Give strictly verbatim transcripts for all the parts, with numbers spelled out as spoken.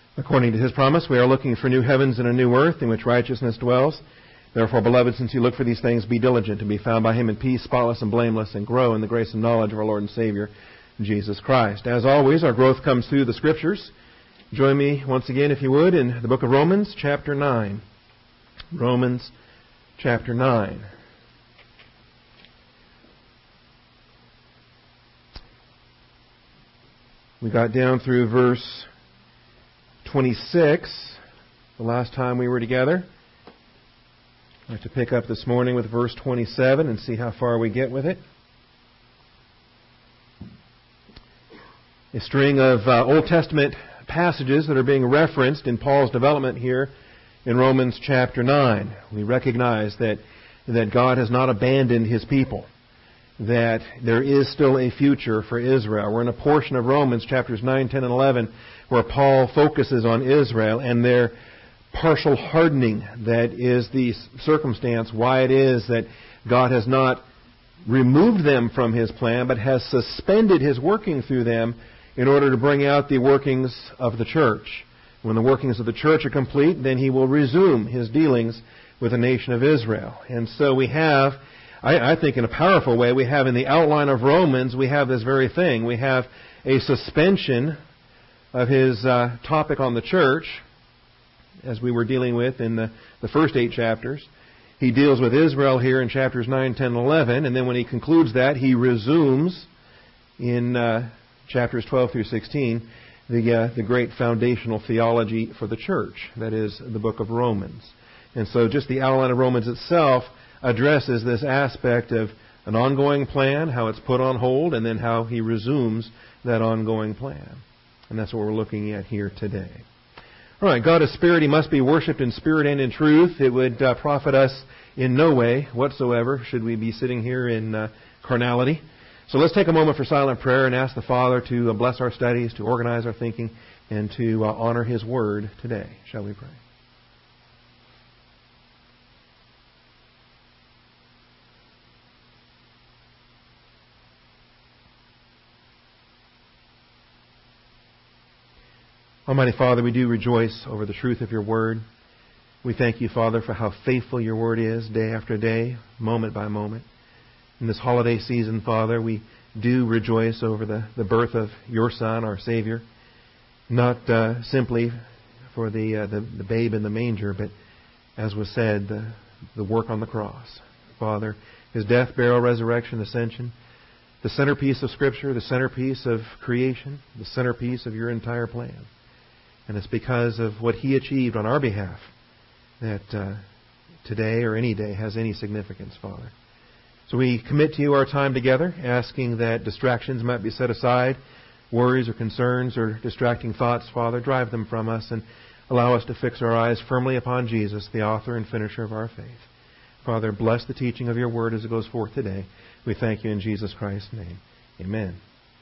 According to his promise, we are looking for new heavens and a new earth in which righteousness dwells. Therefore, beloved, since you look for these things, be diligent to be found by him in peace, spotless and blameless, and grow in the grace and knowledge of our Lord and Savior, Jesus Christ. As always, our growth comes through the Scriptures. Join me once again, if you would, in the book of Romans, chapter nine. Romans, chapter nine. We got down through verse twenty-six the last time we were together. I'd like to pick up this morning with verse twenty-seven and see how far we get with it. A string of uh, Old Testament passages that are being referenced in Paul's development here in Romans chapter nine. We recognize that, that God has not abandoned his people, that there is still a future for Israel. We're in a portion of Romans chapters nine, ten, and eleven where Paul focuses on Israel and their partial hardening. That is the circumstance why it is that God has not removed them from his plan, but has suspended his working through them in order to bring out the workings of the church. When the workings of the church are complete, then he will resume his dealings with the nation of Israel. And so we have, I, I think in a powerful way, we have in the outline of Romans, we have this very thing. We have a suspension of his uh, topic on the church, as we were dealing with in the, the first eight chapters. He deals with Israel here in chapters nine, ten, and eleven, and then when he concludes that, he resumes in uh, chapters twelve through sixteen the, uh, the great foundational theology for the church, that is, the book of Romans. And so just the outline of Romans itself addresses this aspect of an ongoing plan, how it's put on hold, and then how he resumes that ongoing plan. And that's what we're looking at here today. All right, God is spirit. He must be worshipped in spirit and in truth. It would uh, profit us in no way whatsoever should we be sitting here in uh, carnality. So let's take a moment for silent prayer and ask the Father to uh, bless our studies, to organize our thinking, and to uh, honor his word today. Shall we pray? Almighty Father, we do rejoice over the truth of your word. We thank you, Father, for how faithful your word is day after day, moment by moment. In this holiday season, Father, we do rejoice over the, the birth of your Son, our Savior, not uh, simply for the, uh, the the babe in the manger, but, as was said, the, the work on the cross. Father, his death, burial, resurrection, ascension, the centerpiece of Scripture, the centerpiece of creation, the centerpiece of your entire plan. And it's because of what he achieved on our behalf that uh, today or any day has any significance, Father. So we commit to you our time together, asking that distractions might be set aside, worries or concerns or distracting thoughts, Father, drive them from us and allow us to fix our eyes firmly upon Jesus, the author and finisher of our faith. Father, bless the teaching of your word as it goes forth today. We thank you in Jesus Christ's name. Amen.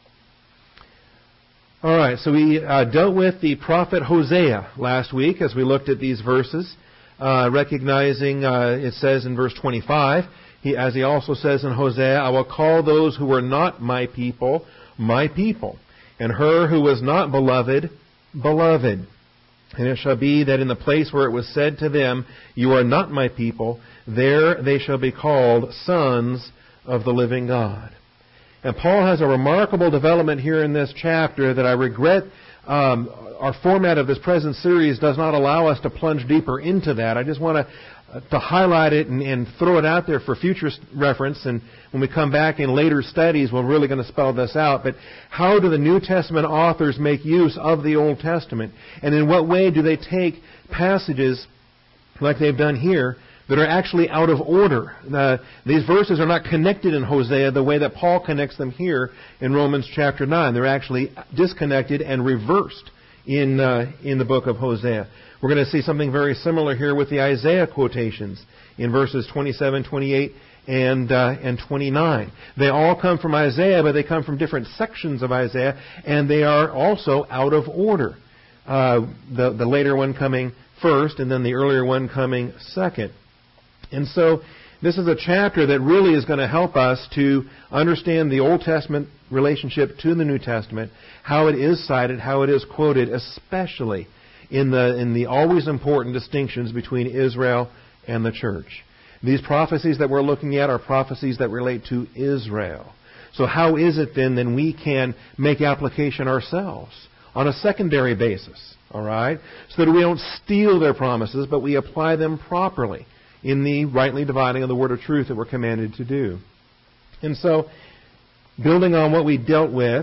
All right, so we uh, dealt with the prophet Hosea last week as we looked at these verses, uh, recognizing, uh, it says in verse twenty-five, he, as he also says in Hosea, I will call those who were not my people, my people, and her who was not beloved, beloved. And it shall be that in the place where it was said to them, you are not my people, there they shall be called sons of the living God. And Paul has a remarkable development here in this chapter that I regret um, our format of this present series does not allow us to plunge deeper into that. I just want to uh, to highlight it and, and throw it out there for future reference. And when we come back in later studies, we're really going to spell this out. But how do the New Testament authors make use of the Old Testament? And in what way do they take passages like they've done here that are actually out of order? Uh, these verses are not connected in Hosea the way that Paul connects them here in Romans chapter nine. They're actually disconnected and reversed in uh, in the book of Hosea. We're going to see something very similar here with the Isaiah quotations in verses twenty-seven, twenty-eight, and uh, and twenty-nine. They all come from Isaiah, but they come from different sections of Isaiah, and they are also out of order. Uh, the the later one coming first, and then the earlier one coming second. And so this is a chapter that really is going to help us to understand the Old Testament relationship to the New Testament, how it is cited, how it is quoted, especially in the in the always important distinctions between Israel and the church. These prophecies that we're looking at are prophecies that relate to Israel. So how is it then that we can make application ourselves on a secondary basis, all right, so that we don't steal their promises, but we apply them properly in the rightly dividing of the word of truth that we're commanded to do? And so, building on what we dealt with,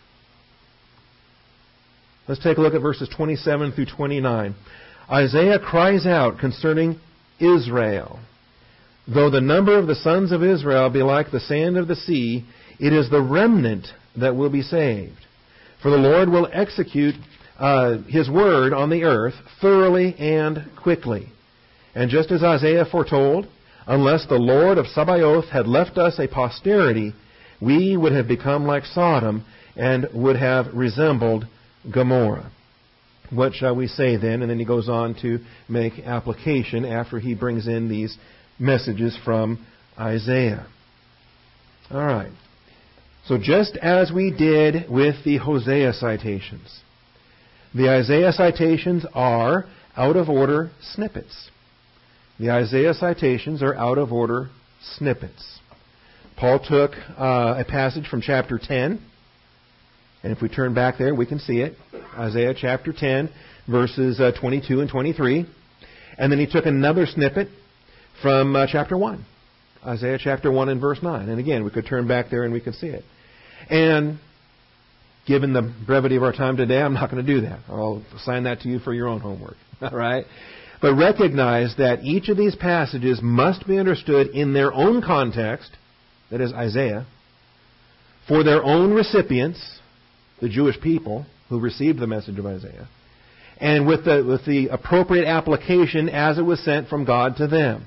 let's take a look at verses twenty-seven through twenty-nine. Isaiah cries out concerning Israel. Though the number of the sons of Israel be like the sand of the sea, it is the remnant that will be saved. For the Lord will execute uh, His word on the earth thoroughly and quickly. And just as Isaiah foretold, unless the Lord of Sabaoth had left us a posterity, we would have become like Sodom and would have resembled Gomorrah. What shall we say then? And then he goes on to make application after he brings in these messages from Isaiah. All right. So just as we did with the Hosea citations, the Isaiah citations are out-of-order snippets. The Isaiah citations are out-of-order snippets. Paul took uh, a passage from chapter ten, and if we turn back there, we can see it. Isaiah chapter ten, verses uh, twenty-two and twenty-three. And then he took another snippet from uh, chapter one. Isaiah chapter one and verse nine. And again, we could turn back there and we could see it. And given the brevity of our time today, I'm not going to do that. I'll assign that to you for your own homework. All right? But recognize that each of these passages must be understood in their own context, that is Isaiah, for their own recipients, the Jewish people who received the message of Isaiah, and with the, with the appropriate application as it was sent from God to them.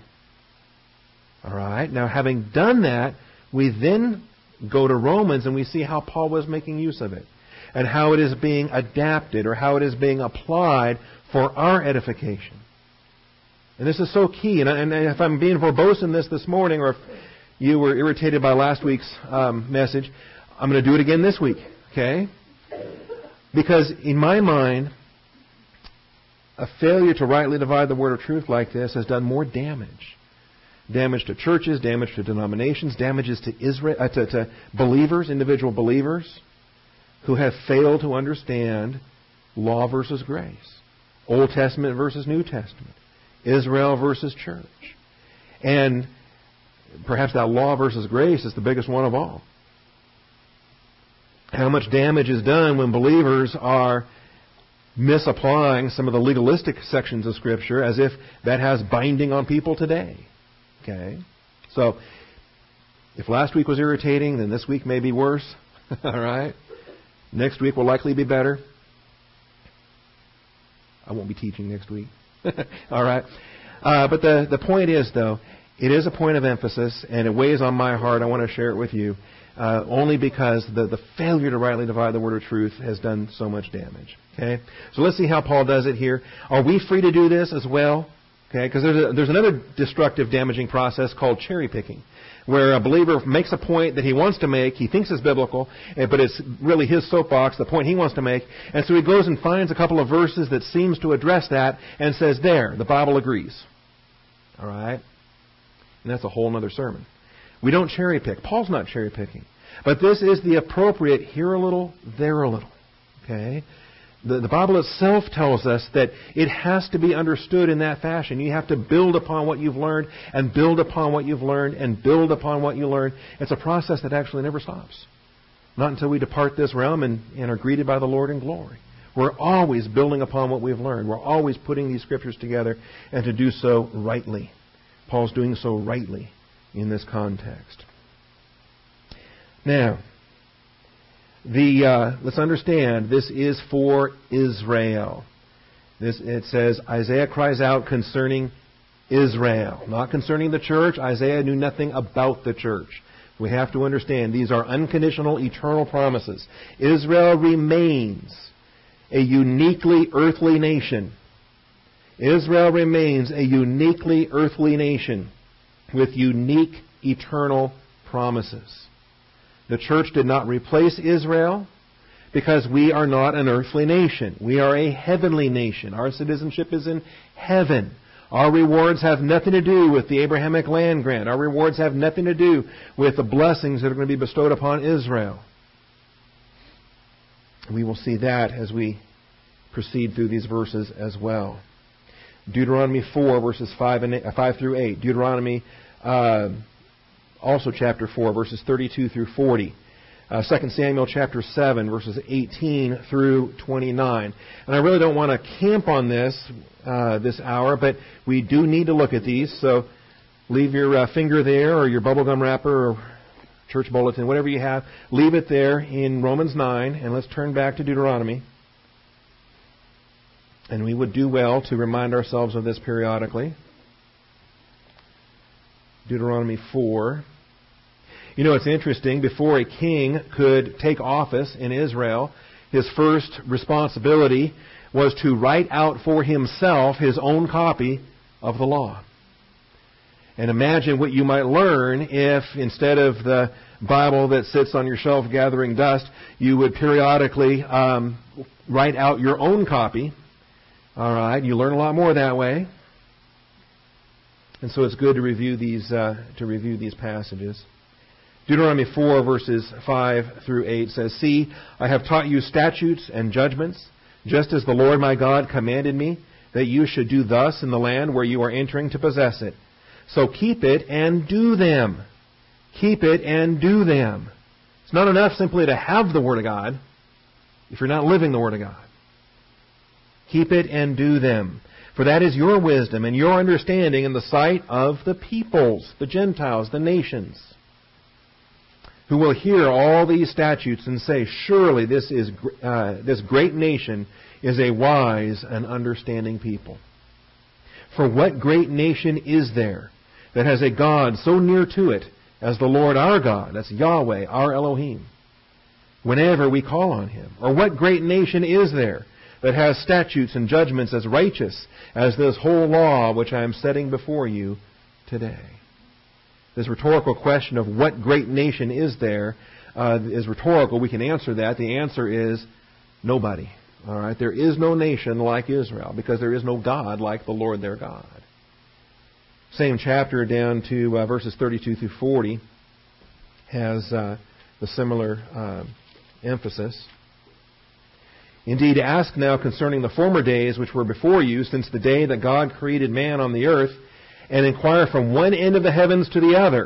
All right? Now, having done that, we then go to Romans and we see how Paul was making use of it and how it is being adapted or how it is being applied for our edification. And this is so key. And, and if I'm being verbose in this this morning, or if you were irritated by last week's um, message, I'm going to do it again this week. Okay? Because in my mind, a failure to rightly divide the word of truth like this has done more damage. Damage to churches, damage to denominations, damages to Israel, uh, to, to believers, individual believers, who have failed to understand law versus grace, Old Testament versus New Testament, Israel versus church. And perhaps that law versus grace is the biggest one of all. How much damage is done when believers are misapplying some of the legalistic sections of Scripture as if that has binding on people today. Okay? So, if last week was irritating, then this week may be worse. All right? Next week will likely be better. I won't be teaching next week. All right? Uh, but the, the point is, though, it is a point of emphasis, and it weighs on my heart. I want to share it with you, uh, only because the, the failure to rightly divide the word of truth has done so much damage. Okay? So let's see how Paul does it here. Are we free to do this as well? Okay, because there's, a, there's another destructive, damaging process called cherry picking, where a believer makes a point that he wants to make, he thinks is biblical, but it's really his soapbox, the point he wants to make, and so he goes and finds a couple of verses that seems to address that and says, there, the Bible agrees. All right? And that's a whole other sermon. We don't cherry pick. Paul's not cherry picking. But this is the appropriate here a little, there a little. Okay? The, the Bible itself tells us that it has to be understood in that fashion. You have to build upon what you've learned and build upon what you've learned and build upon what you learned. It's a process that actually never stops. Not until we depart this realm and, and are greeted by the Lord in glory. We're always building upon what we've learned. We're always putting these Scriptures together, and to do so rightly. Paul's doing so rightly in this context. Now, The uh, let's understand, this is for Israel. This, it says, Isaiah cries out concerning Israel, not concerning the church. Isaiah knew nothing about the church. We have to understand, these are unconditional, eternal promises. Israel remains a uniquely earthly nation. Israel remains a uniquely earthly nation with unique, eternal promises. The church did not replace Israel. because we are not an earthly nation. We are a heavenly nation. Our citizenship is in heaven. Our rewards have nothing to do with the Abrahamic land grant. Our rewards have nothing to do with the blessings that are going to be bestowed upon Israel. We will see that as we proceed through these verses as well. Deuteronomy four, verses five, and eight, uh, five through eight. Deuteronomy, uh, also chapter four, verses thirty-two through forty. Uh, Second Samuel chapter seven, verses eighteen through twenty-nine. And I really don't want to camp on this uh, this hour, but we do need to look at these. So leave your uh, finger there, or your bubblegum wrapper, or church bulletin, whatever you have. Leave it there in Romans nine, and let's turn back to Deuteronomy. And we would do well to remind ourselves of this periodically. Deuteronomy four. You know, it's interesting. Before a king could take office in Israel, his first responsibility was to write out for himself his own copy of the law. And imagine what you might learn if, instead of the Bible that sits on your shelf gathering dust, you would periodically um, write out your own copy. All right, you learn a lot more that way. And so it's good to review these uh, to review these passages. Deuteronomy four, verses five through eight says, "See, I have taught you statutes and judgments, just as the Lord my God commanded me, that you should do thus in the land where you are entering to possess it. So keep it and do them." Keep it and do them. It's not enough simply to have the Word of God if you're not living the Word of God. Keep it and do them. For that is your wisdom and your understanding in the sight of the peoples, the Gentiles, the nations, who will hear all these statutes and say, "Surely this is uh, this great nation is a wise and understanding people." For what great nation is there that has a God so near to it as the Lord our God? That's Yahweh, our Elohim, whenever we call on Him. Or what great nation is there that has statutes and judgments as righteous as this whole law which I am setting before you today? This rhetorical question of what great nation is there uh, is rhetorical. We can answer that. The answer is nobody. All right, there is no nation like Israel because there is no God like the Lord their God. Same chapter down to uh, verses thirty-two through forty has uh, the similar uh, emphasis. "Indeed, ask now concerning the former days which were before you, since the day that God created man on the earth, and inquire from one end of the heavens to the other."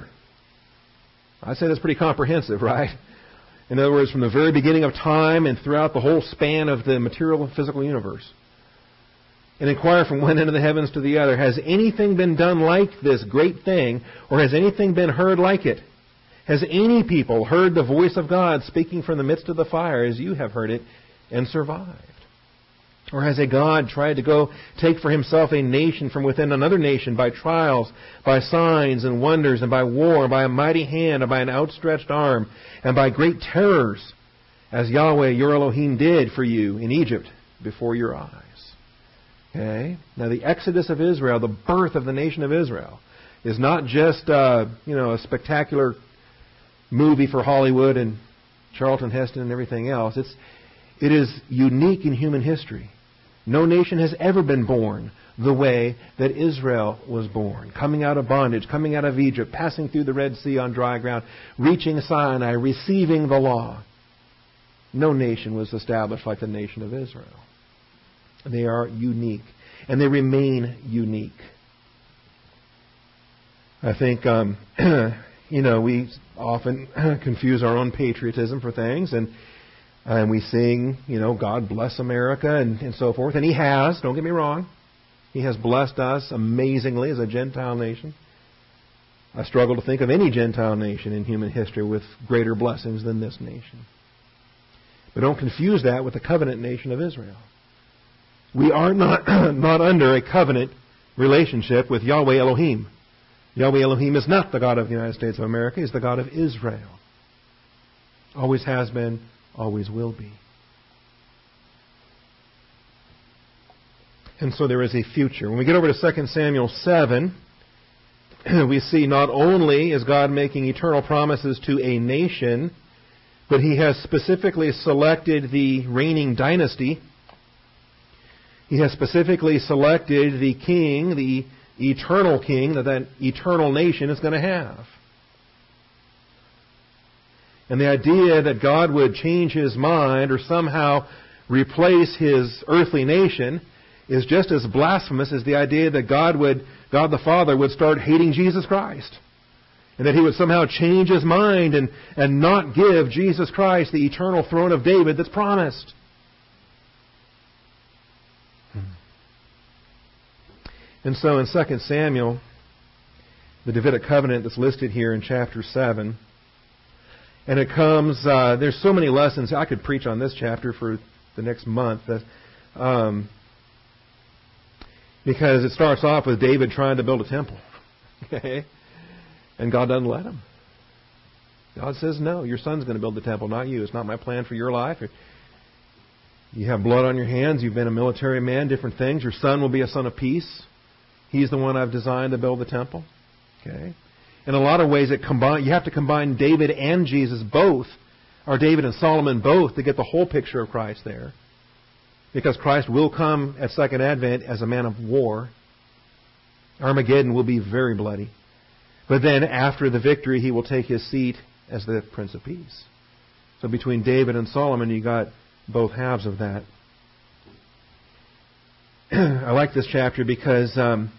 I say that's pretty comprehensive, right? In other words, from the very beginning of time and throughout the whole span of the material and physical universe. And inquire from one end of the heavens to the other. Has anything been done like this great thing, or has anything been heard like it? Has any people heard the voice of God speaking from the midst of the fire as you have heard it and survived? Or has a God tried to go take for himself a nation from within another nation by trials, by signs and wonders, and by war, by a mighty hand, and by an outstretched arm, and by great terrors, as Yahweh your Elohim did for you in Egypt before your eyes? Okay. Now the exodus of Israel, the birth of the nation of Israel, is not just uh, you know a spectacular movie for Hollywood and Charlton Heston and everything else. It's it is unique in human history. No nation has ever been born the way that Israel was born. Coming out of bondage, coming out of Egypt, passing through the Red Sea on dry ground, reaching Sinai, receiving the law. No nation was established like the nation of Israel. They are unique, and they remain unique. I think, um, you know, we often confuse our own patriotism for things, and And we sing, you know, God bless America and, and so forth. And He has, don't get me wrong. He has blessed us amazingly as a Gentile nation. I struggle to think of any Gentile nation in human history with greater blessings than this nation. But don't confuse that with the covenant nation of Israel. We are not, not under a covenant relationship with Yahweh Elohim. Yahweh Elohim is not the God of the United States of America. He's the God of Israel. Always has been, always will be. And so there is a future. When we get over to Second Samuel seven, we see not only is God making eternal promises to a nation, But he has specifically selected the reigning dynasty. He has specifically selected the king, the eternal king that that eternal nation is going to have. And the idea that God would change His mind or somehow replace His earthly nation is just as blasphemous as the idea that God would, God the Father would start hating Jesus Christ. And that He would somehow change His mind and, and not give Jesus Christ the eternal throne of David that's promised. And so in Second Samuel, the Davidic covenant that's listed here in chapter seven, and it comes, uh, there's so many lessons. I could preach on this chapter for the next month. Um, because it starts off with David trying to build a temple. Okay? And God doesn't let him. God says, no, your son's going to build the temple, not you. It's not my plan for your life. You have blood on your hands. You've been a military man, different things. Your son will be a son of peace. He's the one I've designed to build the temple. Okay? In a lot of ways, it combine, you have to combine David and Jesus both, or David and Solomon both, to get the whole picture of Christ there. Because Christ will come at Second Advent as a man of war. Armageddon will be very bloody. But then after the victory, He will take His seat as the Prince of Peace. So between David and Solomon, you got both halves of that. I like this chapter because um,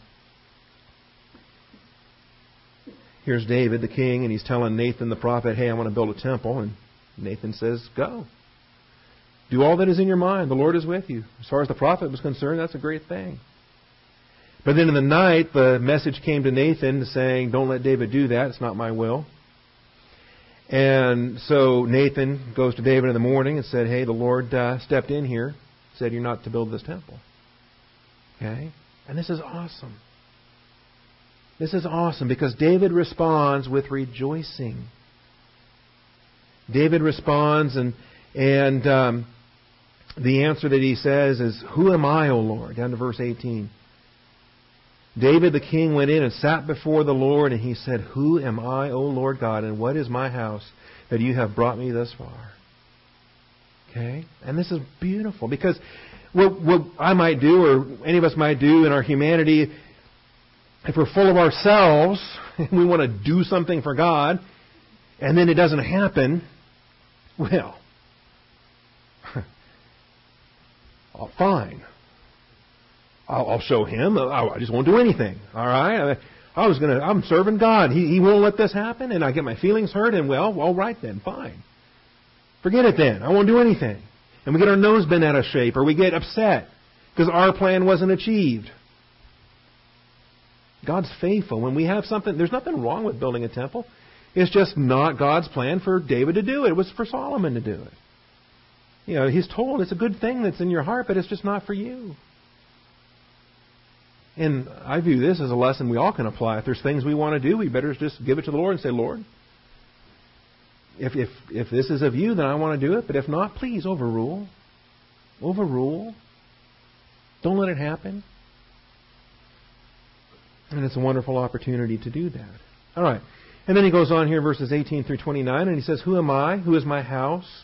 here's David, the king, and he's telling Nathan the prophet, hey, I want to build a temple. And Nathan says, go. Do all that is in your mind. The Lord is with you. As far as the prophet was concerned, that's a great thing. But then in the night, the message came to Nathan saying, don't let David do that. It's not my will. And so Nathan goes to David in the morning and said, hey, the Lord uh, stepped in here, said you're not to build this temple. Okay? And this is awesome. This is awesome because David responds with rejoicing. David responds and and um, the answer that he says is, who am I, O Lord? Down to verse eighteen. David the king went in and sat before the Lord, and he said, who am I, O Lord God, and what is my house that you have brought me thus far? Okay? And this is beautiful because what, what I might do, or any of us might do in our humanity, if we're full of ourselves and we want to do something for God, and then it doesn't happen, well, oh, fine. I'll, I'll show him. I just won't do anything. All right? I, I was gonna. I'm serving God. He, he won't let this happen, and I get my feelings hurt. And well, all right then, fine. Forget it then. I won't do anything. And we get our nose bent out of shape, or we get upset because our plan wasn't achieved. God's faithful. When we have something, there's nothing wrong with building a temple. It's just not God's plan for David to do it. It was for Solomon to do it. You know, He's told it's a good thing that's in your heart, but it's just not for you. And I view this as a lesson we all can apply. If there's things we want to do, we better just give it to the Lord and say, Lord, if if if this is of you, then I want to do it. But if not, please overrule. Overrule. Don't let it happen. And it's a wonderful opportunity to do that. All right. And then he goes on here, verses eighteen through twenty-nine, and he says, who am I? Who is my house?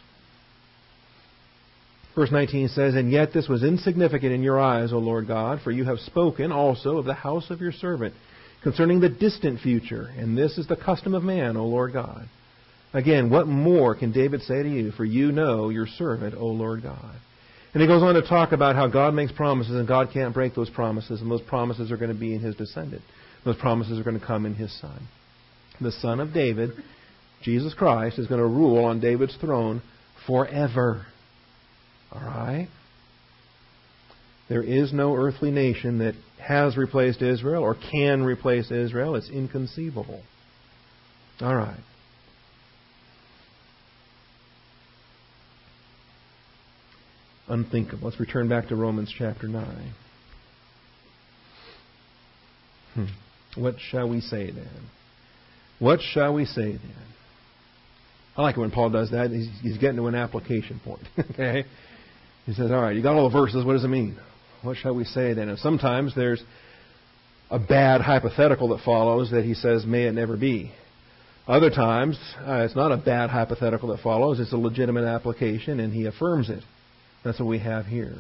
Verse nineteen says, and yet this was insignificant in your eyes, O Lord God, for you have spoken also of the house of your servant concerning the distant future, and this is the custom of man, O Lord God. Again, what more can David say to you? For you know your servant, O Lord God. And he goes on to talk about how God makes promises and God can't break those promises, and those promises are going to be in His descendant. Those promises are going to come in His Son. The Son of David, Jesus Christ, is going to rule on David's throne forever. All right? There is no earthly nation that has replaced Israel or can replace Israel. It's inconceivable. All right. Unthinkable. Let's return back to Romans chapter nine. Hmm. What shall we say then? What shall we say then? I like it when Paul does that. He's, he's getting to an application point. Okay? He says, all right, you got all the verses. What does it mean? What shall we say then? And sometimes there's a bad hypothetical that follows that he says, may it never be. Other times, uh, it's not a bad hypothetical that follows. It's a legitimate application, and he affirms it. That's what we have here.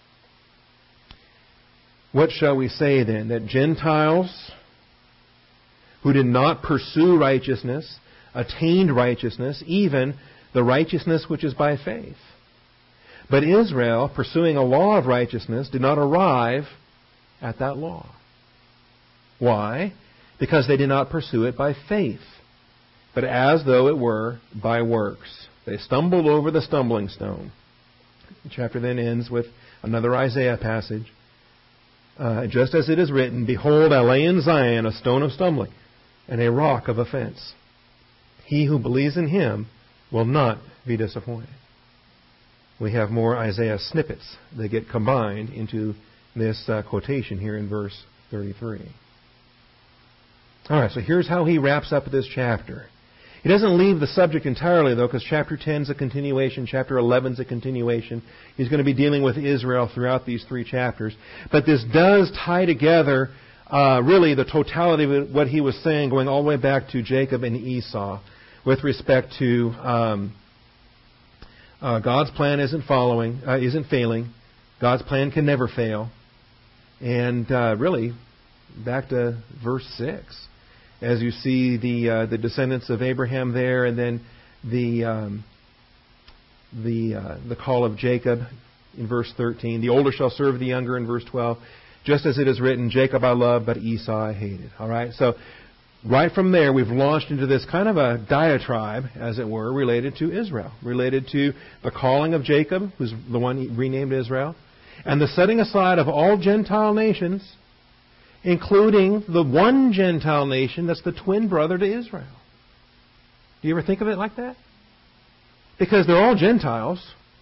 What shall we say then? That Gentiles who did not pursue righteousness attained righteousness, even the righteousness which is by faith. But Israel, pursuing a law of righteousness, did not arrive at that law. Why? Because they did not pursue it by faith, but as though it were by works. They stumbled over the stumbling stone. The chapter then ends with another Isaiah passage. Uh, just as it is written, Behold, I lay in Zion a stone of stumbling and a rock of offense. He who believes in him will not be disappointed. We have more Isaiah snippets that get combined into this uh, quotation here in verse thirty-three. All right, so here's how he wraps up this chapter. He doesn't leave the subject entirely, though, because chapter ten is a continuation, chapter eleven is a continuation. He's going to be dealing with Israel throughout these three chapters. But this does tie together, uh, really, the totality of what he was saying, going all the way back to Jacob and Esau, with respect to um, uh, God's plan isn't following, uh, isn't failing. God's plan can never fail. And uh, really, back to verse six. As you see the uh, the descendants of Abraham there, and then the um, the uh, the call of Jacob in verse thirteen. The older shall serve the younger in verse twelve. Just as it is written, Jacob I loved, but Esau I hated. All right. So right from there, we've launched into this kind of a diatribe, as it were, related to Israel, related to the calling of Jacob, who's the one he renamed Israel, and the setting aside of all Gentile nations, including the one Gentile nation that's the twin brother to Israel. Do you ever think of it like that? Because they're all Gentiles.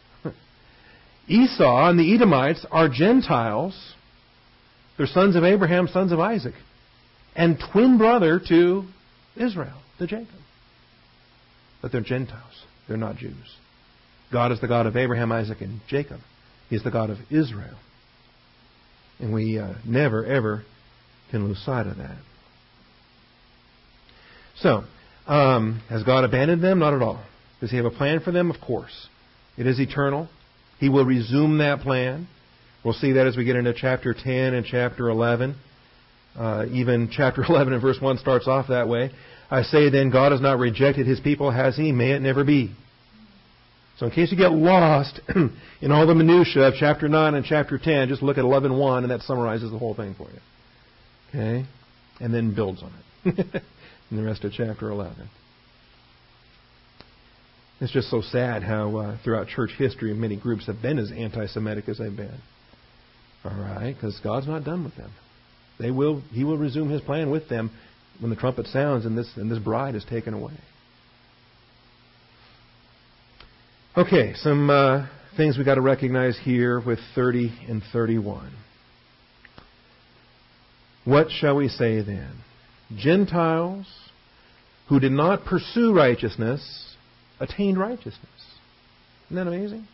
Esau and the Edomites are Gentiles. They're sons of Abraham, sons of Isaac, and twin brother to Israel, to Jacob. But they're Gentiles. They're not Jews. God is the God of Abraham, Isaac, and Jacob. He's the God of Israel. And we uh, never, ever can lose sight of that. So, um, has God abandoned them? Not at all. Does He have a plan for them? Of course. It is eternal. He will resume that plan. We'll see that as we get into chapter ten and chapter eleven. Uh, even chapter eleven and verse one starts off that way. I say then, God has not rejected His people, has He? May it never be. So in case you get lost in all the minutiae of chapter nine and chapter ten, just look at eleven one, and that summarizes the whole thing for you. Okay? And then builds on it in the rest of chapter eleven. It's just so sad how uh, throughout church history many groups have been as anti-Semitic as they've been. All right? Because God's not done with them. They will. He will resume His plan with them when the trumpet sounds and this and this bride is taken away. Okay, some uh, things we've got to recognize here with thirty and thirty-one. What shall we say then? Gentiles who did not pursue righteousness attained righteousness. Isn't that amazing?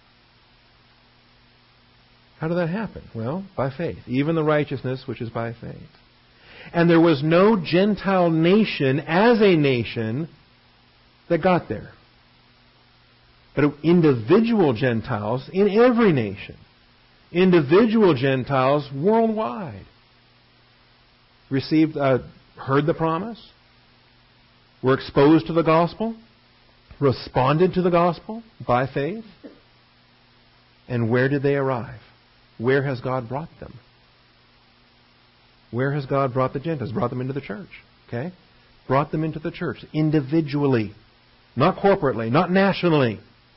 How did that happen? Well, by faith. Even the righteousness which is by faith. And there was no Gentile nation as a nation that got there. But individual Gentiles in every nation. Individual Gentiles worldwide. Received, uh, heard the promise. Were exposed to the gospel. Responded to the gospel by faith. And where did they arrive? Where has God brought them? Where has God brought the Gentiles? Brought them into the church. Okay? Brought them into the church individually. Not corporately. Not nationally.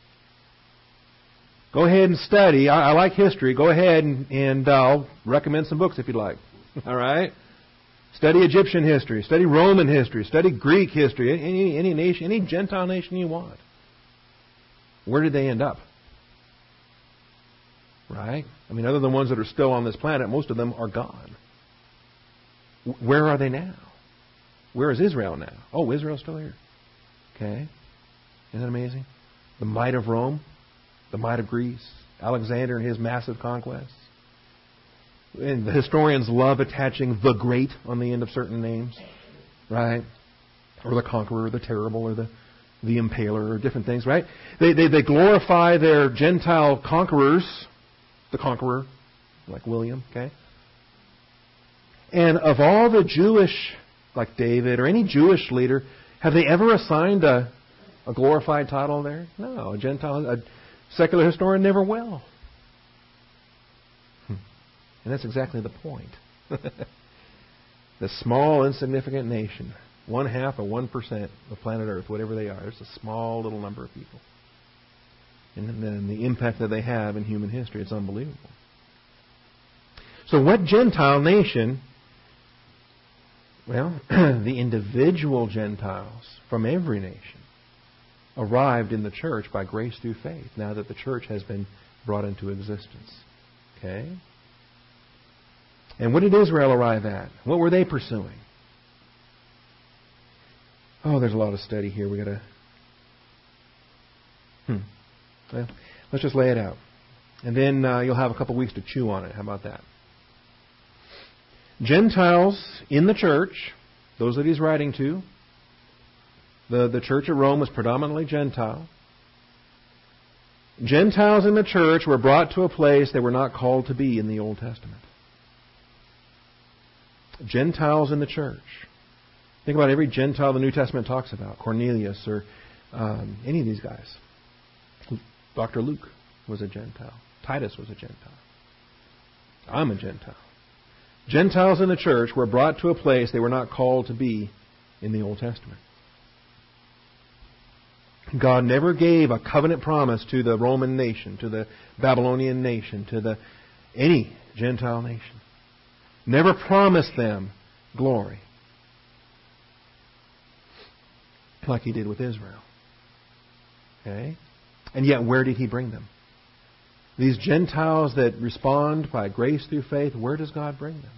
Go ahead and study. I, I like history. Go ahead and, and uh, I'll recommend some books if you'd like. All right? Study Egyptian history. Study Roman history. Study Greek history. Any, any nation, any Gentile nation you want. Where did they end up? Right? I mean, other than the ones that are still on this planet, most of them are gone. Where are they now? Where is Israel now? Oh, Israel's still here. Okay. Isn't that amazing? The might of Rome, the might of Greece, Alexander and his massive conquests. And the historians love attaching the great on the end of certain names. Right? or the conqueror, or the terrible, or the, the impaler, or different things, right? They, they, they glorify their Gentile conquerors, the conqueror, like William, okay? And of all the Jewish, like David, or any Jewish leader, have they ever assigned a, a glorified title there? No, a Gentile, a secular historian never will. Hmm. And that's exactly the point. The small, insignificant nation, one half or one percent of planet Earth, whatever they are, it's a small little number of people. And then the impact that they have in human history, it's unbelievable. So what Gentile nation, well, the individual Gentiles from every nation arrived in the church by grace through faith, now that the church has been brought into existence. Okay? And what did Israel arrive at? What were they pursuing? Oh, there's a lot of study here. We got to. Hmm. Well, let's just lay it out, and then uh, you'll have a couple weeks to chew on it. How about that? Gentiles in the church, those that he's writing to, the the church at Rome was predominantly Gentile. Gentiles in the church were brought to a place they were not called to be in the Old Testament. Gentiles in the church. Think about every Gentile the New Testament talks about. Cornelius or um, any of these guys. Doctor Luke was a Gentile. Titus was a Gentile. I'm a Gentile. Gentiles in the church were brought to a place they were not called to be in the Old Testament. God never gave a covenant promise to the Roman nation, to the Babylonian nation, to the any Gentile nation. Never promised them glory like He did with Israel. Okay? And yet, where did He bring them? These Gentiles that respond by grace through faith, where does God bring them?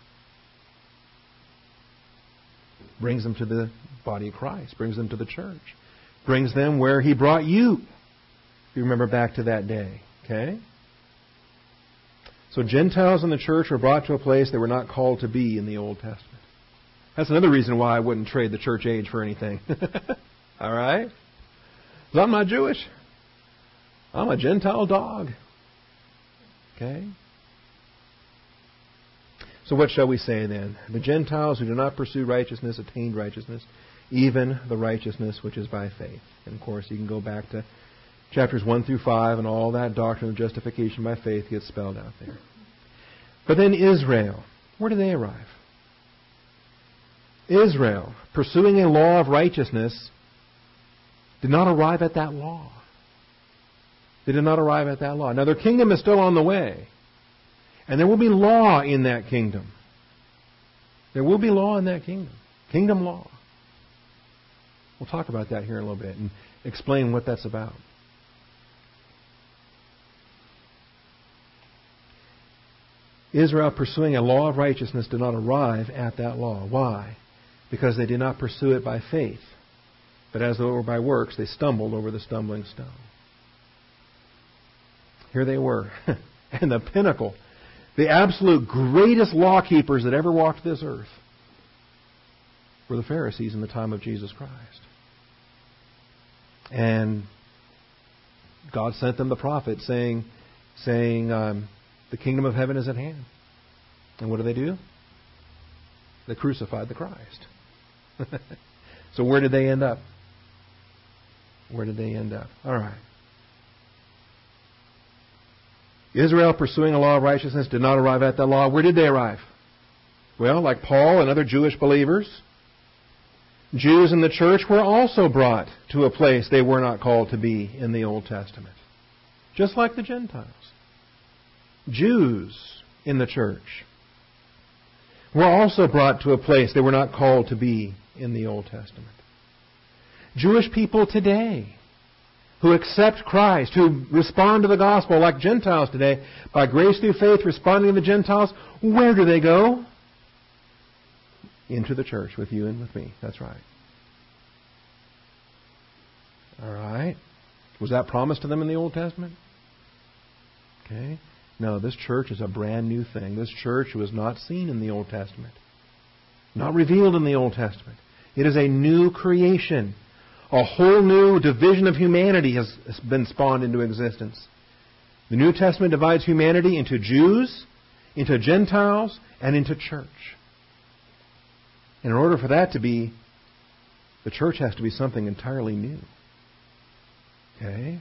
Brings them to the body of Christ. Brings them to the church. Brings them where He brought you. If you remember back to that day. Okay? So Gentiles in the church were brought to a place they were not called to be in the Old Testament. That's another reason why I wouldn't trade the church age for anything. All right? Because I'm not Jewish. I'm a Gentile dog. Okay? So what shall we say then? The Gentiles who do not pursue righteousness attained righteousness, even the righteousness which is by faith. And of course, you can go back to chapters one through five, and all that doctrine of justification by faith gets spelled out there. But then Israel, where do they arrive? Israel, pursuing a law of righteousness, did not arrive at that law. They did not arrive at that law. Now their kingdom is still on the way. And there will be law in that kingdom. There will be law in that kingdom. Kingdom law. We'll talk about that here in a little bit and explain what that's about. Israel, pursuing a law of righteousness, did not arrive at that law. Why? Because they did not pursue it by faith, but as though it were by works, they stumbled over the stumbling stone. Here they were, and the pinnacle, the absolute greatest law keepers that ever walked this earth were the Pharisees in the time of Jesus Christ. And God sent them the prophet saying, saying, um, the kingdom of heaven is at hand. And what do they do? They crucified the Christ. So where did they end up? Where did they end up? All right. Israel, pursuing a law of righteousness, did not arrive at that law. Where did they arrive? Well, like Paul and other Jewish believers, Jews in the church were also brought to a place they were not called to be in the Old Testament. Just like the Gentiles. Jews in the church were also brought to a place they were not called to be in the Old Testament. Jewish people today who accept Christ, who respond to the gospel like Gentiles today, by grace through faith responding to the Gentiles, where do they go? Into the church with you and with me. That's right. All right. Was that promised to them in the Old Testament? Okay. No, this church is a brand new thing. This church was not seen in the Old Testament. Not revealed in the Old Testament. It is a new creation. A whole new division of humanity has been spawned into existence. The New Testament divides humanity into Jews, into Gentiles, and into church. And in order for that to be, the church has to be something entirely new. Okay?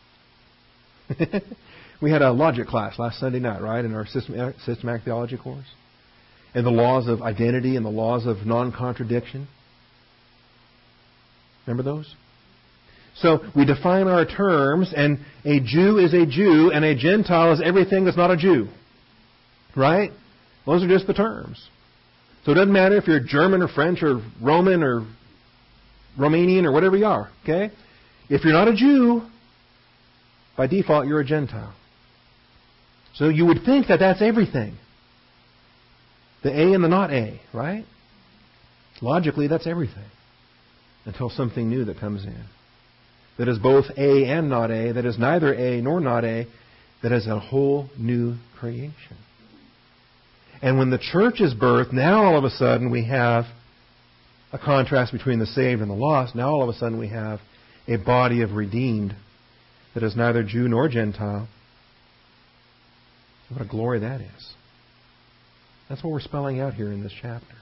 We had a logic class last Sunday night, right, in our systematic, systematic theology course. And the laws of identity and the laws of non-contradiction. Remember those? So we define our terms, and a Jew is a Jew, and a Gentile is everything that's not a Jew. Right? Those are just the terms. So it doesn't matter if you're German or French or Roman or Romanian or whatever you are. Okay? If you're not a Jew, by default you're a Gentile. So you would think that that's everything. The A and the not A, right? Logically, that's everything. Until something new that comes in. That is both A and not A. That is neither A nor not A. That is a whole new creation. And when the church is birthed, now all of a sudden we have a contrast between the saved and the lost. Now all of a sudden we have a body of redeemed that is neither Jew nor Gentile. What a glory that is. That's what we're spelling out here in this chapter.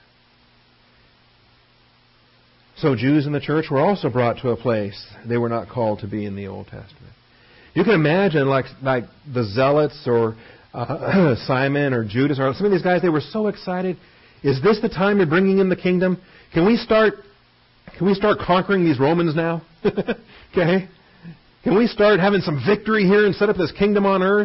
So Jews in the church were also brought to a place they were not called to be in the Old Testament. You can imagine like like the Zealots or uh, Simon or Judas or some of these guys, they were so excited. Is this the time you're bringing in the kingdom? Can we start Can we start conquering these Romans now? Okay? Can we start having some victory here and set up this kingdom on earth?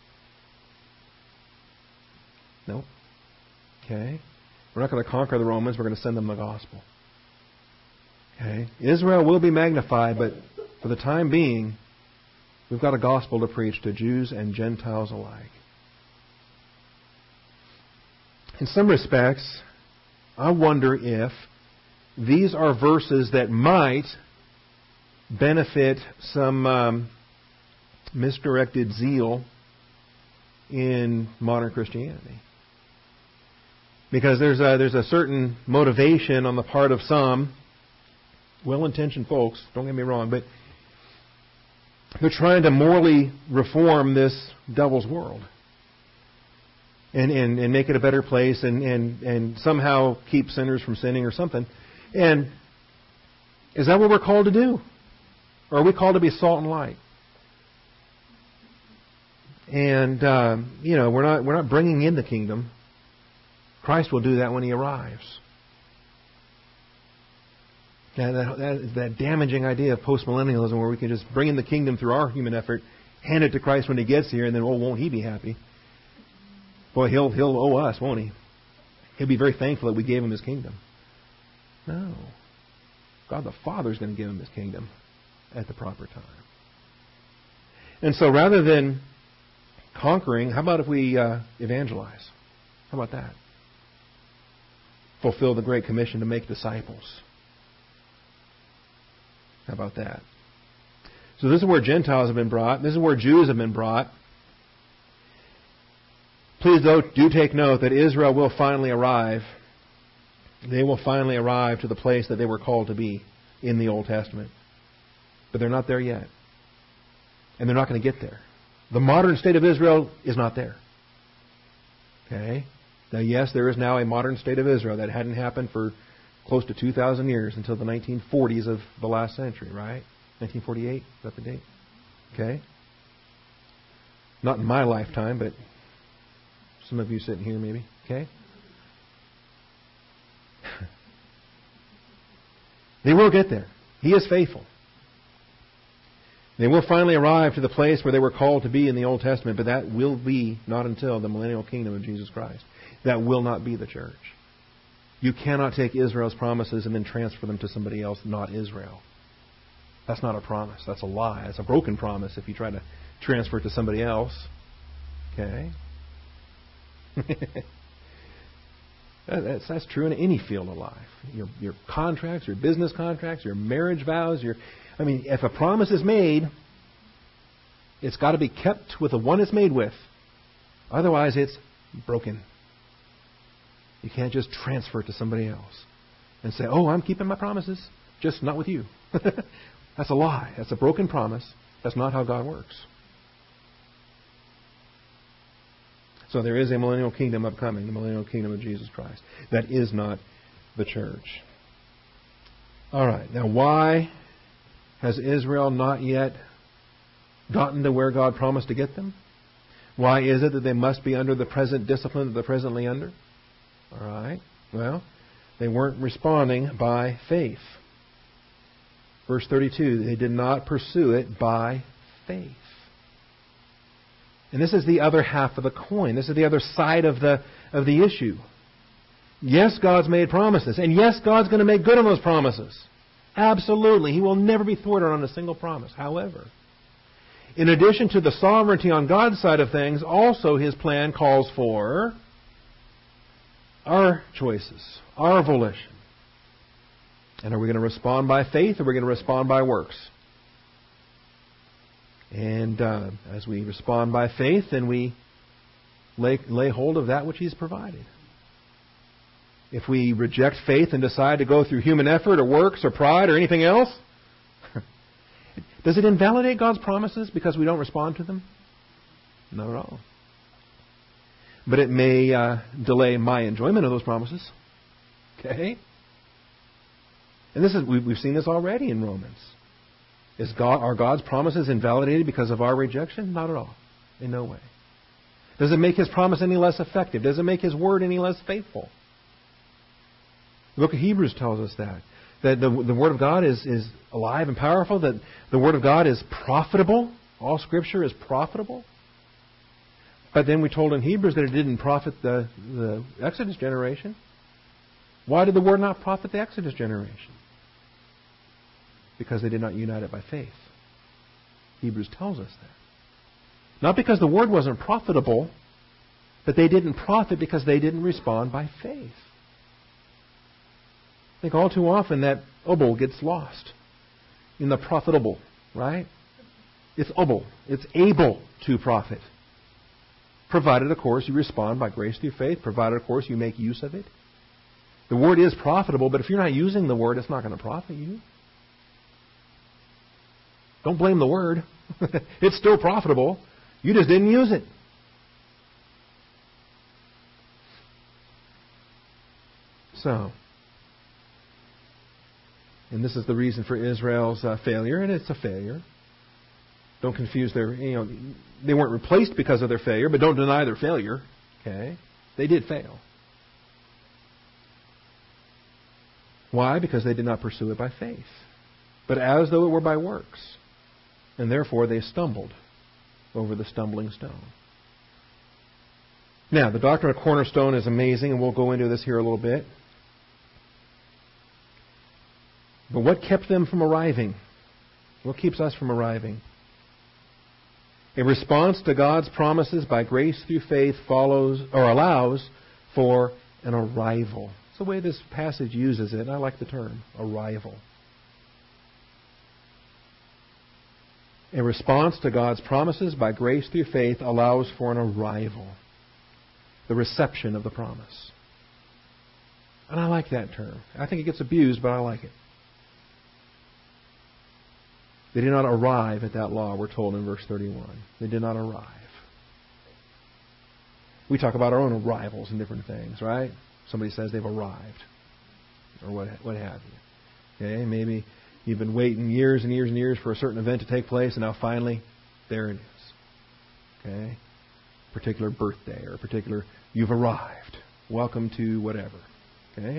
No. Okay? We're not going to conquer the Romans. We're going to send them the gospel. Okay? Israel will be magnified, but for the time being, we've got a gospel to preach to Jews and Gentiles alike. In some respects, I wonder if these are verses that might benefit some um, misdirected zeal in modern Christianity. Because there's a, there's a certain motivation on the part of some well-intentioned folks, don't get me wrong, but they're trying to morally reform this devil's world and, and, and make it a better place and, and, and somehow keep sinners from sinning or something. And is that what we're called to do? Or are we called to be salt and light? And, uh, you know, we're not, we're not bringing in the kingdom. Christ will do that when He arrives. Now, that, that, that damaging idea of postmillennialism where we can just bring in the kingdom through our human effort, hand it to Christ when He gets here, and then, oh, won't He be happy? Boy, He'll, he'll owe us, won't He? He'll be very thankful that we gave Him His kingdom. No. God the Father is going to give Him His kingdom at the proper time. And so rather than conquering, how about if we uh, evangelize? How about that? Fulfill the Great Commission to make disciples. How about that? So this is where Gentiles have been brought. This is where Jews have been brought. Please, though, do take note that Israel will finally arrive. They will finally arrive to the place that they were called to be in the Old Testament. But they're not there yet. And they're not going to get there. The modern state of Israel is not there. Okay? Now, yes, there is now a modern state of Israel. That hadn't happened for close to two thousand years until the nineteen forties of the last century, right? nineteen forty-eight, is that the date? Okay? Not in my lifetime, but some of you sitting here maybe. Okay? They will get there. He is faithful. They will finally arrive to the place where they were called to be in the Old Testament, but that will be not until the millennial kingdom of Jesus Christ. That will not be the church. You cannot take Israel's promises and then transfer them to somebody else, not Israel. That's not a promise. That's a lie. It's a broken promise if you try to transfer it to somebody else. Okay? That's, that's true in any field of life. Your, your contracts, your business contracts, your marriage vows. Your, I mean, if a promise is made, it's got to be kept with the one it's made with. Otherwise, it's broken. You can't just transfer it to somebody else. and say, oh, I'm keeping my promises, just not with you. That's a lie. That's a broken promise. That's not how God works. So there is a millennial kingdom upcoming, the millennial kingdom of Jesus Christ. That is not the church. All right. Now, why has Israel not yet gotten to where God promised to get them? Why is it that they must be under the present discipline that they're presently under? All right. Well, they weren't responding by faith. Verse thirty-two, they did not pursue it by faith. And this is the other half of the coin. This is the other side of the of the issue. Yes, God's made promises. And yes, God's going to make good on those promises. Absolutely. He will never be thwarted on a single promise. However, in addition to the sovereignty on God's side of things, also His plan calls for our choices, our volition. And are we going to respond by faith or are we going to respond by works? And uh, as we respond by faith, then we lay, lay hold of that which He's provided. If we reject faith and decide to go through human effort or works or pride or anything else, does it invalidate God's promises because we don't respond to them? Not at all. But it may uh, delay my enjoyment of those promises. Okay? And this is we've seen this already in Romans. Is God, are God's promises invalidated because of our rejection? Not at all. In no way. Does it make His promise any less effective? Does it make His word any less faithful? The book of Hebrews tells us that. That the, the Word of God is, is alive and powerful. That the Word of God is profitable. All Scripture is profitable. But then we told in Hebrews that it didn't profit the, the Exodus generation. Why did the Word not profit the Exodus generation? Because they did not unite it by faith. Hebrews tells us that. Not because the Word wasn't profitable, but they didn't profit because they didn't respond by faith. I think all too often that obol gets lost in the profitable, right? It's obol. It's able to profit. Provided, of course, you respond by grace through faith. Provided, of course, you make use of it. The Word is profitable, but if you're not using the Word, it's not going to profit you. Don't blame the Word. It's still profitable. You just didn't use it. So, and this is the reason for Israel's uh, failure, and it's a failure. Don't confuse their, you know, they weren't replaced because of their failure, but don't deny their failure. Okay? They did fail. Why? Because they did not pursue it by faith, but as though it were by works. And therefore they stumbled over the stumbling stone. Now, the doctrine of cornerstone is amazing, and we'll go into this here a little bit. But what kept them from arriving? What keeps us from arriving? A response to God's promises by grace through faith follows or allows for an arrival. It's the way this passage uses it. I like the term, arrival. A response to God's promises by grace through faith allows for an arrival. The reception of the promise. And I like that term. I think it gets abused, but I like it. They did not arrive at that law, we're told in verse thirty-one. They did not arrive. We talk about our own arrivals and different things, right? Somebody says they've arrived. Or what, what have you. Okay, maybe you've been waiting years and years and years for a certain event to take place, and now finally, there it is. Okay? Particular birthday or a particular, you've arrived. Welcome to whatever. Okay?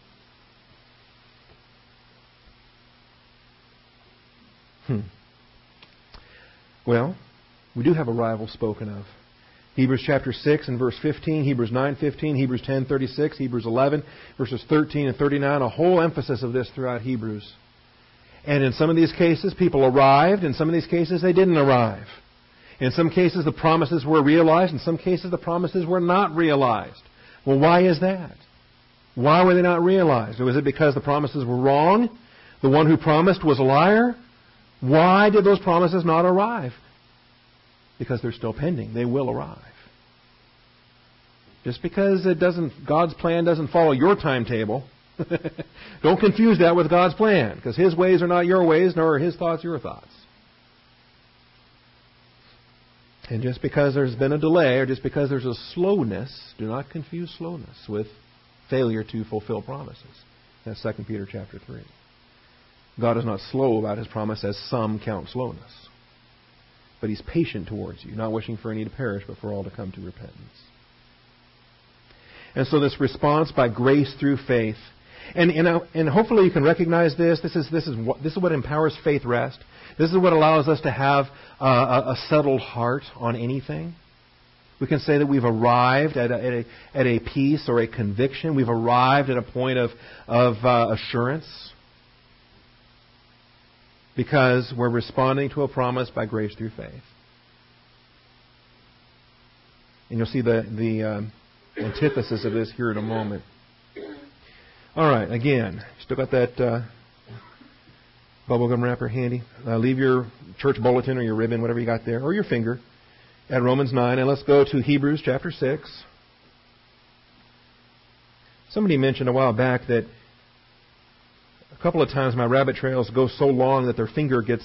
Hmm. Well, we do have arrival spoken of. Hebrews chapter six and verse fifteen, Hebrews nine fifteen, Hebrews ten thirty-six, Hebrews eleven, verses thirteen and thirty-nine, a whole emphasis of this throughout Hebrews. And in some of these cases, people arrived. In some of these cases, they didn't arrive. In some cases, the promises were realized. In some cases, the promises were not realized. Well, why is that? Why were they not realized? Was it because the promises were wrong? The one who promised was a liar? Why did those promises not arrive? Because they're still pending. They will arrive. Just because it doesn't, God's plan doesn't follow your timetable Don't confuse that with God's plan, because His ways are not your ways, nor are His thoughts your thoughts. And just because there's been a delay, or just because there's a slowness, do not confuse slowness with failure to fulfill promises. That's Second Peter chapter three. God is not slow about His promise, as some count slowness. But He's patient towards you, not wishing for any to perish, but for all to come to repentance. And so this response by grace through faith, and and, and hopefully you can recognize this. This is this is what this is what empowers faith rest. This is what allows us to have uh, a, a settled heart on anything. We can say that we've arrived at a, at a, at a peace or a conviction. We've arrived at a point of of uh, assurance because we're responding to a promise by grace through faith. And you'll see the the um, antithesis of this here in a moment. All right, again, still got that uh, bubblegum wrapper handy. Uh, leave your church bulletin or your ribbon, whatever you got there, or your finger, at Romans nine, and let's go to Hebrews chapter six. Somebody mentioned a while back that a couple of times my rabbit trails go so long that their finger gets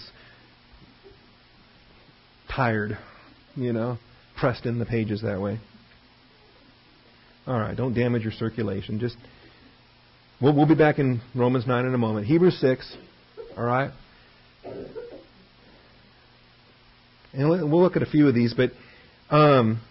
tired, you know, pressed in the pages that way. All right, don't damage your circulation. Just we'll, we'll be back in Romans nine in a moment. Hebrews six, all right? And we'll look at a few of these, but um,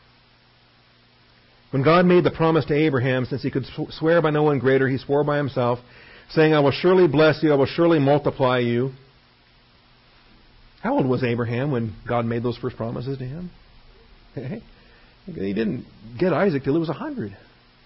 when God made the promise to Abraham, since He could swear by no one greater, He swore by Himself, saying, I will surely bless you, I will surely multiply you. How old was Abraham when God made those first promises to him? He didn't get Isaac till he was a hundred.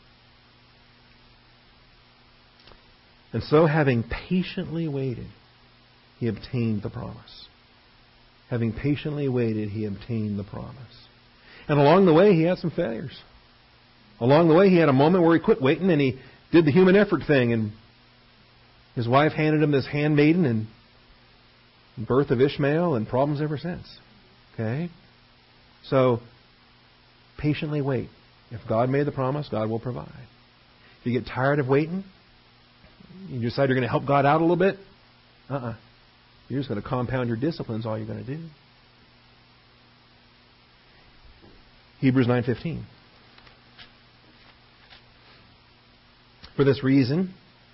And so, having patiently waited, he obtained the promise. Having patiently waited, he obtained the promise. And along the way, he had some failures. Along the way, he had a moment where he quit waiting and he did the human effort thing. And his wife handed him this handmaiden and birth of Ishmael and problems ever since. Okay? So, patiently wait. If God made the promise, God will provide. If you get tired of waiting, you decide you're going to help God out a little bit, uh-uh. You're just going to compound your disciplines, all you're going to do. Hebrews nine fifteen. For this reason,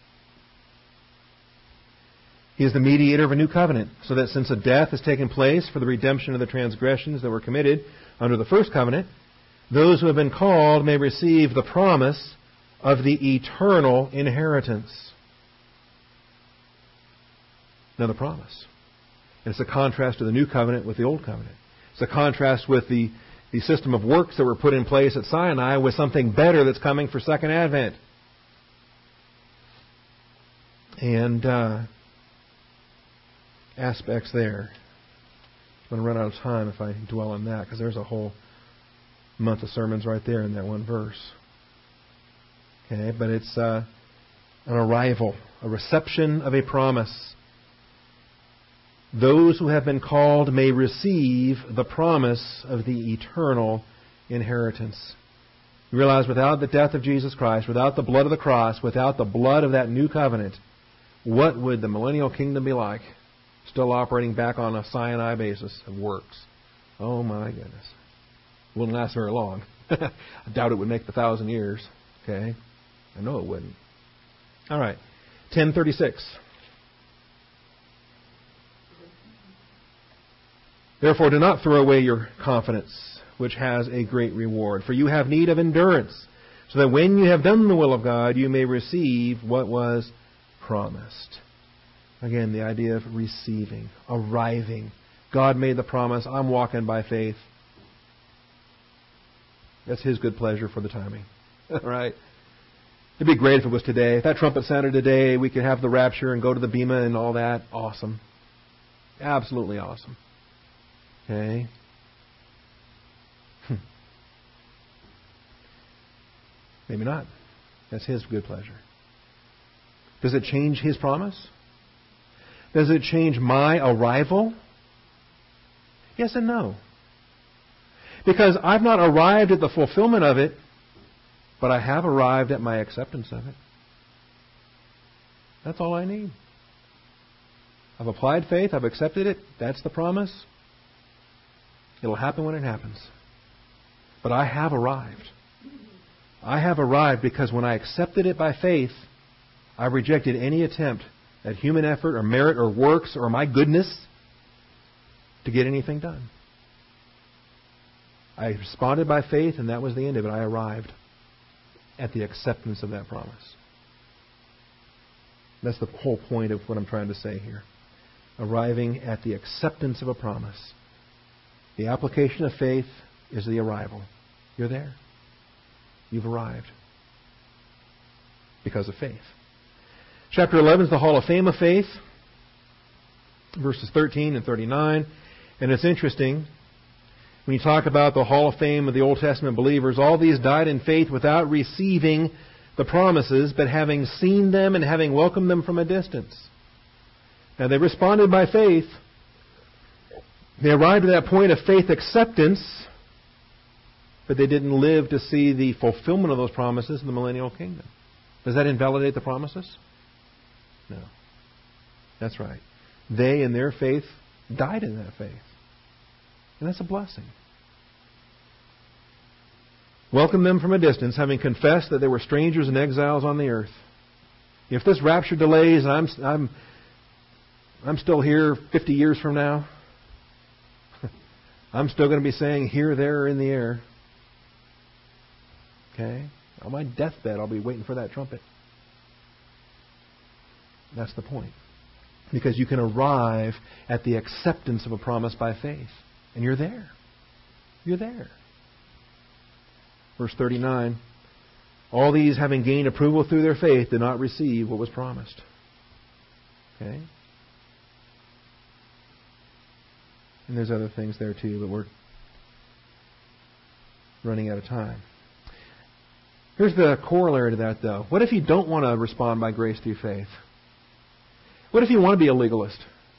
He is the mediator of a new covenant, so that since a death has taken place for the redemption of the transgressions that were committed under the first covenant, those who have been called may receive the promise of the eternal inheritance. Another promise. And it's a contrast to the new covenant with the old covenant. It's a contrast with the, the system of works that were put in place at Sinai with something better that's coming for Second Advent. And uh, aspects there. I'm going to run out of time if I dwell on that, because there's a whole month of sermons right there in that one verse. Okay, but it's uh, an arrival, a reception of a promise. Those who have been called may receive the promise of the eternal inheritance. You realize without the death of Jesus Christ, without the blood of the cross, without the blood of that new covenant, what would the millennial kingdom be like? Still operating back on a Sinai basis of works. Oh my goodness. It wouldn't last very long. I doubt it would make the thousand years. Okay? I know it wouldn't. All right. ten thirty-six. Therefore, do not throw away your confidence, which has a great reward. For you have need of endurance, so that when you have done the will of God, you may receive what was promised. Again, the idea of receiving, arriving. God made the promise. I'm walking by faith. That's His good pleasure for the timing. Right? It'd be great if it was today. If that trumpet sounded today, we could have the rapture and go to the Bema and all that. Awesome. Absolutely awesome. Okay? Hm. Maybe not. That's His good pleasure. Does it change His promise? Does it change my arrival? Yes and no. Because I've not arrived at the fulfillment of it, but I have arrived at my acceptance of it. That's all I need. I've applied faith. I've accepted it. That's the promise. It'll happen when it happens. But I have arrived. I have arrived because when I accepted it by faith, I rejected any attempt at human effort or merit or works or my goodness to get anything done. I responded by faith, and that was the end of it. I arrived at the acceptance of that promise. That's the whole point of what I'm trying to say here. Arriving at the acceptance of a promise. The application of faith is the arrival. You're there. You've arrived because of faith. Chapter eleven is the Hall of Fame of Faith, verses thirteen and thirty-nine. And it's interesting, when you talk about the Hall of Fame of the Old Testament believers, all these died in faith without receiving the promises, but having seen them and having welcomed them from a distance. Now, they responded by faith. They arrived at that point of faith acceptance, but they didn't live to see the fulfillment of those promises in the millennial kingdom. Does that invalidate the promises? No. That's right. They, in their faith, died in that faith. And that's a blessing. Welcome them from a distance, having confessed that they were strangers and exiles on the earth. If this rapture delays and I'm, I'm, I'm still here fifty years from now, I'm still going to be saying here, there, or in the air. Okay? On my deathbed, I'll be waiting for that trumpet. That's the point. Because you can arrive at the acceptance of a promise by faith. And you're there. You're there. Verse thirty-nine. All these, having gained approval through their faith, did not receive what was promised. Okay? And there's other things there too, but we're running out of time. Here's the corollary to that, though. What if you don't want to respond by grace through faith? What if you want to be a legalist?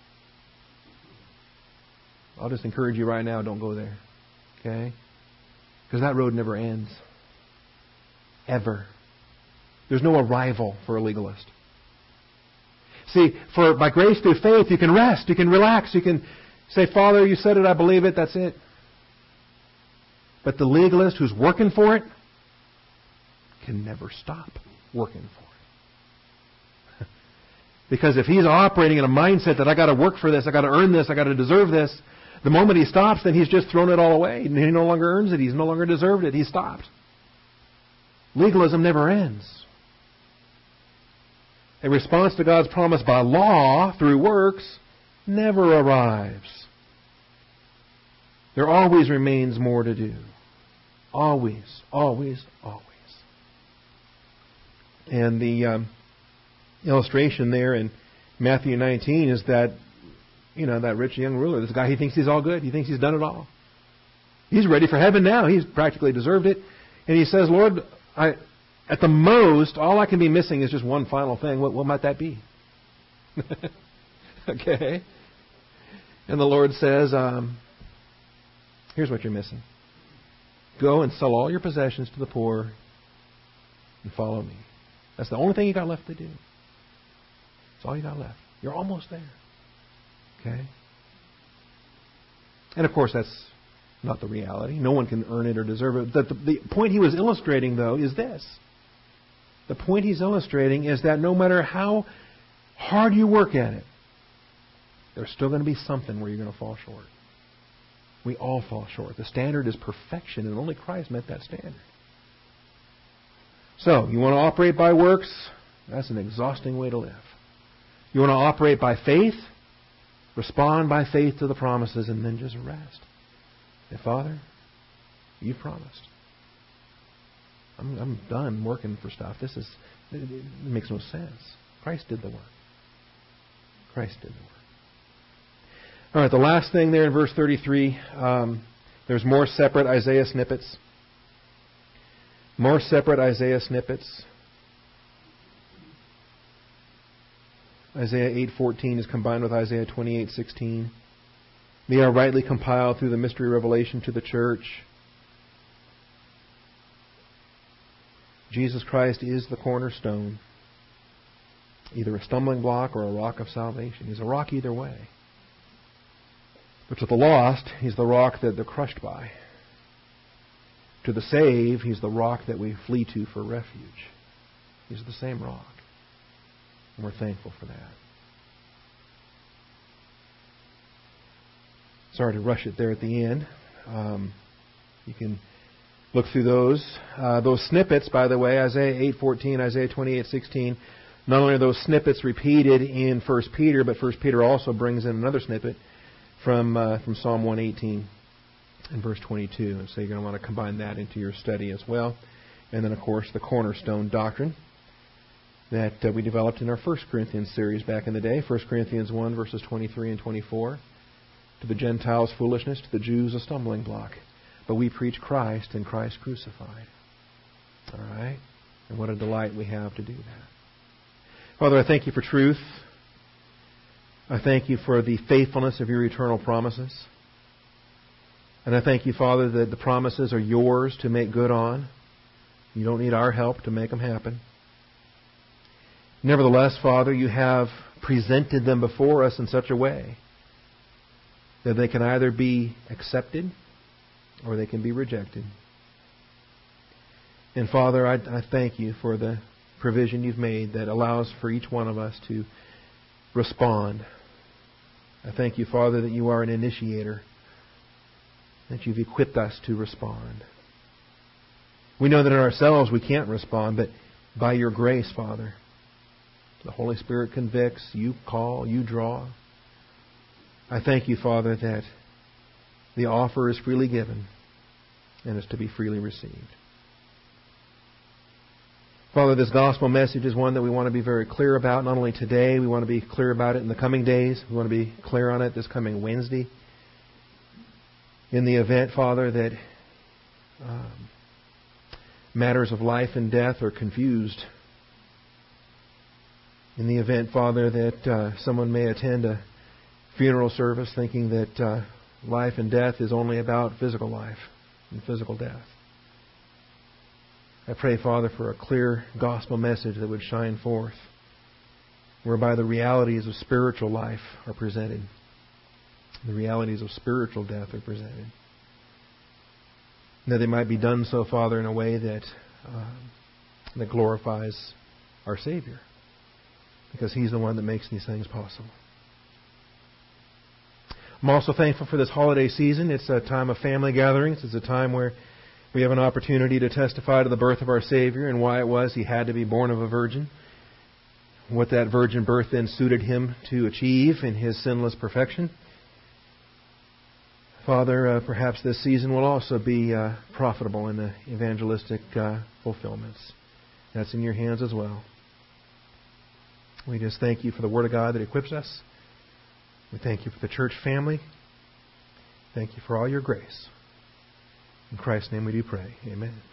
I'll just encourage you right now, don't go there. Okay? Because that road never ends. Ever. There's no arrival for a legalist. See, for by grace through faith, you can rest, you can relax, you can say, Father, you said it, I believe it, that's it. But the legalist who's working for it can never stop working for it. Because if he's operating in a mindset that I got to work for this, I got to earn this, I got to deserve this, the moment he stops, then he's just thrown it all away. And he no longer earns it. He's no longer deserved it. He stopped. Legalism never ends. A response to God's promise by law through works never arrives. There always remains more to do. Always, always, always. And the um, illustration there in Matthew nineteen is that, you know, that rich young ruler, this guy, he thinks he's all good. He thinks he's done it all. He's ready for heaven now. He's practically deserved it. And he says, Lord, I, at the most, all I can be missing is just one final thing. What, what might that be? Okay. And the Lord says, um, here's what you're missing. Go and sell all your possessions to the poor and follow me. That's the only thing you got left to do. That's all you got left. You're almost there. Okay? And of course, that's not the reality. No one can earn it or deserve it. The, the, the point he was illustrating, though, is this. The point he's illustrating is that no matter how hard you work at it, there's still going to be something where you're going to fall short. We all fall short. The standard is perfection, and only Christ met that standard. So, you want to operate by works? That's an exhausting way to live. You want to operate by faith? Respond by faith to the promises and then just rest. Say, Father, you promised. I'm, I'm done working for stuff. This is it, it makes no sense. Christ did the work. Christ did the work. All right, the last thing there in verse thirty-three, um, there's more separate Isaiah snippets. More separate Isaiah snippets. Isaiah eight fourteen is combined with Isaiah twenty-eight sixteen. They are rightly compiled through the mystery revelation to the church. Jesus Christ is the cornerstone. either a stumbling block or a rock of salvation. He's a rock either way. But to the lost, He's the rock that they're crushed by. To the saved, He's the rock that we flee to for refuge. He's the same rock. And we're thankful for that. Sorry to rush it there at the end. Um, you can look through those. Uh, those snippets, by the way, Isaiah eight fourteen, Isaiah twenty-eight sixteen, not only are those snippets repeated in First Peter, but First Peter also brings in another snippet from uh, from Psalm one eighteen and verse twenty-two. And so you're going to want to combine that into your study as well. And then, of course, the cornerstone doctrine that uh, we developed in our First Corinthians series back in the day. First Corinthians one, verses twenty-three and twenty-four. To the Gentiles, foolishness. To the Jews, a stumbling block. But we preach Christ and Christ crucified. All right? And what a delight we have to do that. Father, I thank You for truth. I thank You for the faithfulness of Your eternal promises. And I thank You, Father, that the promises are Yours to make good on. You don't need our help to make them happen. Nevertheless, Father, You have presented them before us in such a way that they can either be accepted or they can be rejected. And Father, I, I thank You for the provision You've made that allows for each one of us to respond. I thank You, Father, that You are an initiator, that You've equipped us to respond. We know that in ourselves we can't respond, but by Your grace, Father, the Holy Spirit convicts, You call, You draw. I thank You, Father, that the offer is freely given and is to be freely received. Father, this gospel message is one that we want to be very clear about, not only today, we want to be clear about it in the coming days. We want to be clear on it this coming Wednesday. In the event, Father, that um, matters of life and death are confused. In the event, Father, that uh, someone may attend a funeral service thinking that uh, life and death is only about physical life and physical death. I pray, Father, for a clear gospel message that would shine forth, whereby the realities of spiritual life are presented. The realities of spiritual death are presented. And that they might be done so, Father, in a way that, uh, that glorifies our Savior, because He's the one that makes these things possible. I'm also thankful for this holiday season. It's a time of family gatherings. It's a time where we have an opportunity to testify to the birth of our Savior and why it was He had to be born of a virgin, what that virgin birth then suited Him to achieve in His sinless perfection. Father, uh, perhaps this season will also be uh, profitable in the evangelistic uh, fulfillments. That's in Your hands as well. We just thank You for the Word of God that equips us. We thank You for the church family. Thank You for all Your grace. In Christ's name we do pray. Amen.